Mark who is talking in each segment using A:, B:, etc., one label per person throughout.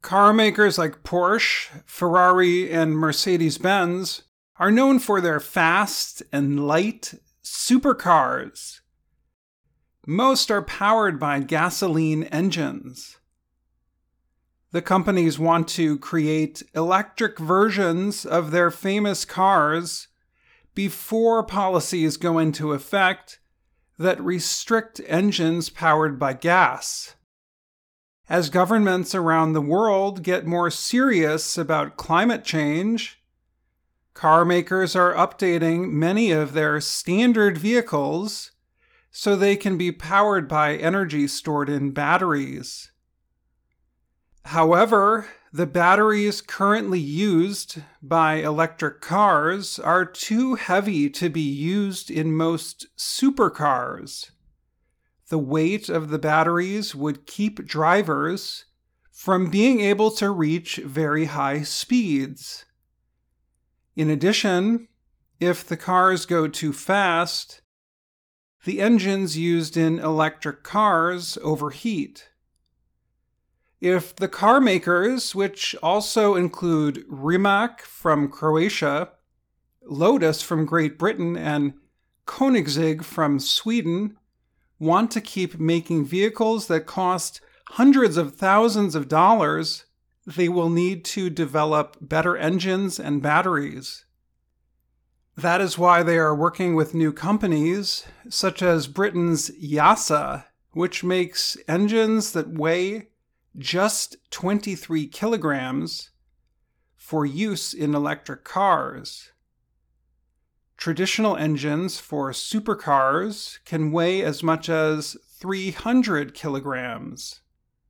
A: Car makers like Porsche, Ferrari, and Mercedes-Benz are known for their fast and light supercars. Most are powered by gasoline engines. The companies want to create electric versions of their famous cars before policies go into effect that restrict engines powered by gas. As governments around the world get more serious about climate change, car makers are updating many of their standard vehicles so they can be powered by energy stored in batteries. However, the batteries currently used by electric cars are too heavy to be used in most supercars. The weight of the batteries would keep drivers from being able to reach very high speeds. In addition, if the cars go too fast, the engines used in electric cars overheat. If the car makers, which also include Rimac from Croatia, Lotus from Great Britain, and Koenigsegg from Sweden, want to keep making vehicles that cost hundreds of thousands of dollars, they will need to develop better engines and batteries. That is why they are working with new companies, such as Britain's YASA, which makes engines that weigh just 23 kilograms for use in electric cars. Traditional engines for supercars can weigh as much as 300 kilograms.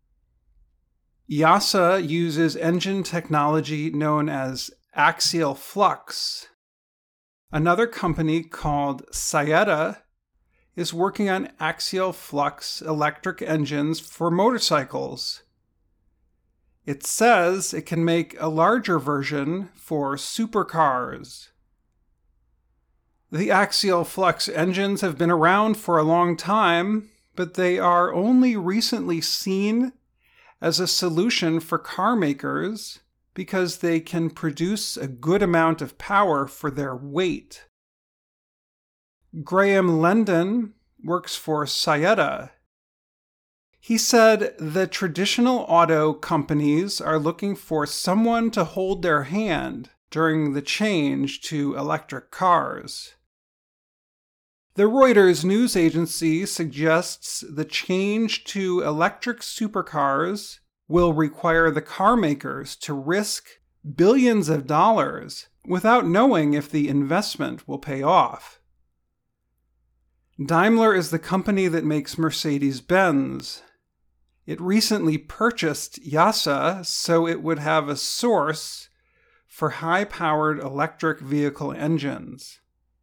A: YASA uses engine technology known as axial flux. Another company called Saeta is working on axial flux electric engines for motorcycles. It says it can make a larger version for supercars. The axial flux engines have been around for a long time, but they are only recently seen as a solution for car makers because they can produce a good amount of power for their weight. Graham Lendon works for Saeta. He said the traditional auto companies are looking for someone to hold their hand during the change to electric cars. The Reuters news agency suggests the change to electric supercars will require the car makers to risk billions of dollars without knowing if the investment will pay off. Daimler is the company that makes Mercedes-Benz. It recently purchased YASA so it would have a source for high-powered electric vehicle engines.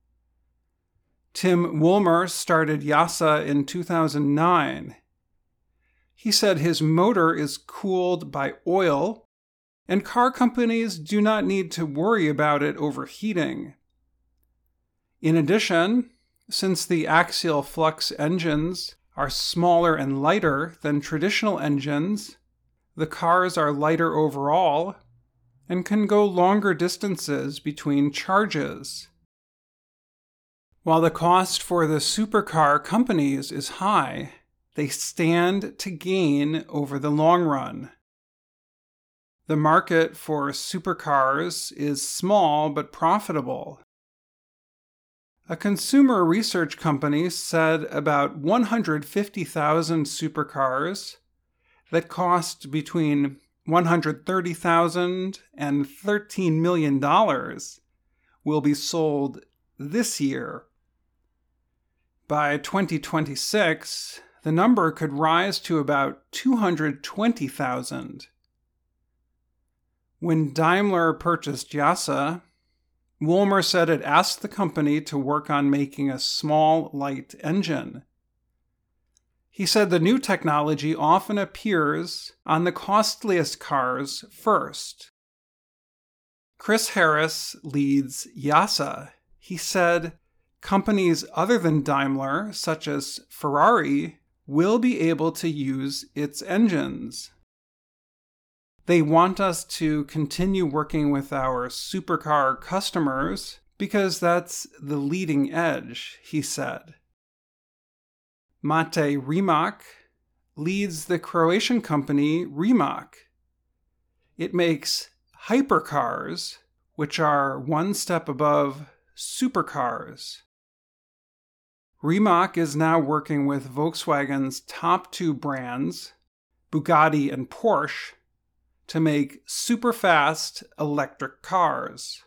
A: Tim Woolmer started YASA in 2009. He said his motor is cooled by oil, and car companies do not need to worry about it overheating. In addition, since the axial flux engines are smaller and lighter than traditional engines, the cars are lighter overall and can go longer distances between charges. While the cost for the supercar companies is high, they stand to gain over the long run. The market for supercars is small but profitable. A consumer research company said about 150,000 supercars that cost between $130,000 and $13 million will be sold this year. By 2026, the number could rise to about 220,000. When Daimler purchased YASA, Woolmer said it asked the company to work on making a small, light engine. He said the new technology often appears on the costliest cars first. Chris Harris leads YASA. He said companies other than Daimler, such as Ferrari, will be able to use its engines. They want us to continue working with our supercar customers because that's the leading edge, he said. Mate Rimac leads the Croatian company Rimac. It makes hypercars, which are one step above supercars. Rimac is now working with Volkswagen's top two brands, Bugatti and Porsche, to make super-fast electric cars.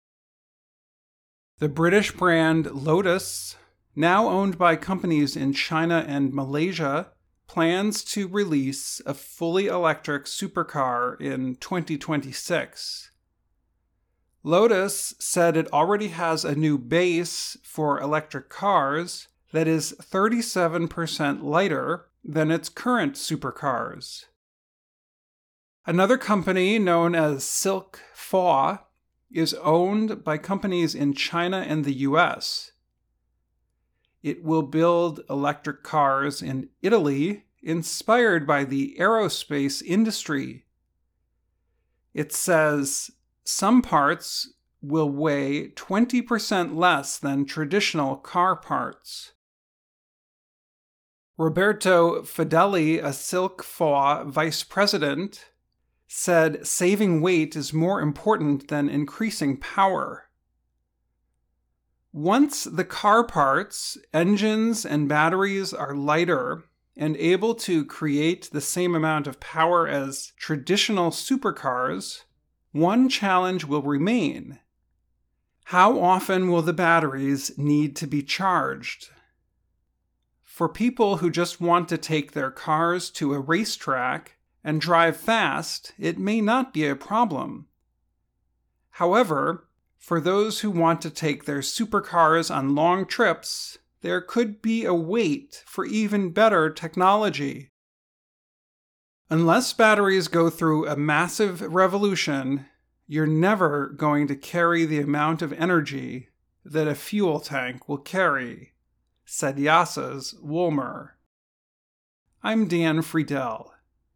A: The British brand Lotus, now owned by companies in China and Malaysia, plans to release a fully electric supercar in 2026. Lotus said it already has a new base for electric cars that is 37% lighter than its current supercars. Another company known as Silk Fa is owned by companies in China and the US. It will build electric cars in Italy inspired by the aerospace industry. It says some parts will weigh 20% less than traditional car parts. Roberto Fedeli, a Silk Fa vice president, said saving weight is more important than increasing power. Once the car parts, engines, and batteries are lighter and able to create the same amount of power as traditional supercars, one challenge will remain. How often will the batteries need to be charged? For people who just want to take their cars to a racetrack and drive fast, it may not be a problem. However, for those who want to take their supercars on long trips, there could be a wait for even better technology. Unless batteries go through a massive revolution, you're never going to carry the amount of energy that a fuel tank will carry, said Yassas Woolmer. I'm Dan Friedel.